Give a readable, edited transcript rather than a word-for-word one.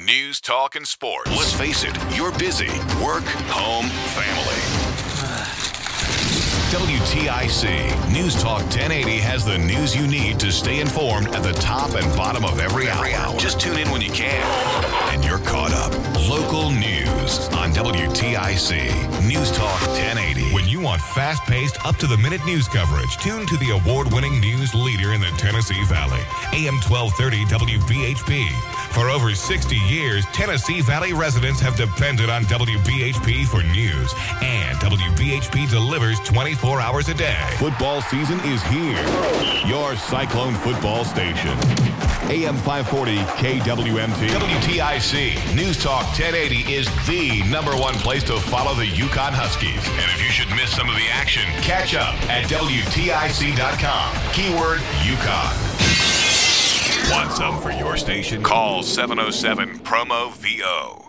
News, talk, and sports. Let's face it, you're busy. Work, home, family. WTIC News Talk 1080 has the news you need to stay informed at the top and bottom of every hour. Just tune in when you can, and you're caught up. Local news on WTIC News Talk 1080. When you want fast-paced, up-to-the-minute news coverage, tune to the award-winning news leader in the Tennessee Valley, AM 1230 WBHP. For over 60 years, Tennessee Valley residents have depended on WBHP for news, and WBHP delivers 24 hours a day. Football season is here. Your Cyclone football station. AM 540 KWMT. WTIC News Talk 1080 is the number one place to follow the Yukon Huskies. And if you should miss some of the action, catch up at WTIC.com. Keyword Yukon. Want some for your station? Call 707-PROMO-VO.